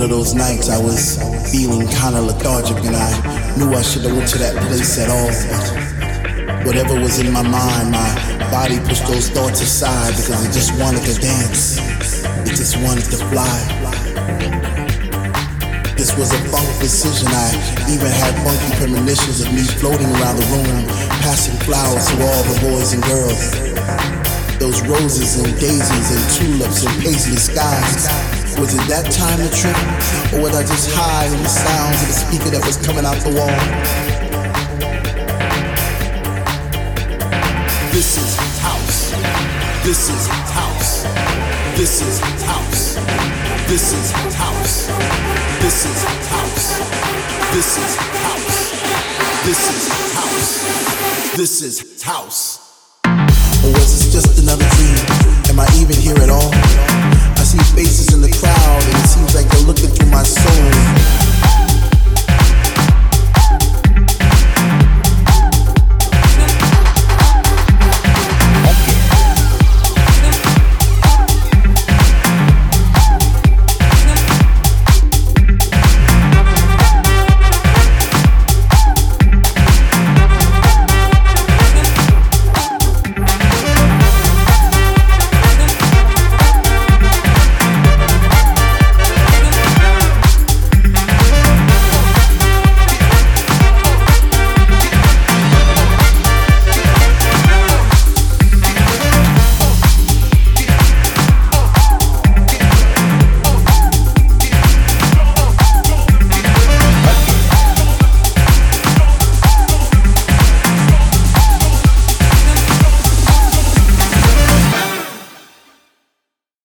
of those nights I was feeling kinda lethargic, and I knew I shouldn't went to that place at all. But whatever was in my mind, my body pushed those thoughts aside because it just wanted to dance. It just wanted to fly. This was a funk decision. I even had funky premonitions of me floating around the room, passing flowers to all the boys and girls. Those roses and daisies and tulips and paisley skies. Was it that time to trip? Or was I just high on the sounds of the speaker that was coming out the wall? This is house. This is house. This is house. This is house. This is house. This is house. This is house. This is house. Or was this just another dream? Am I even here at all? I see faces in the crowd and it seems like they're looking through my soul.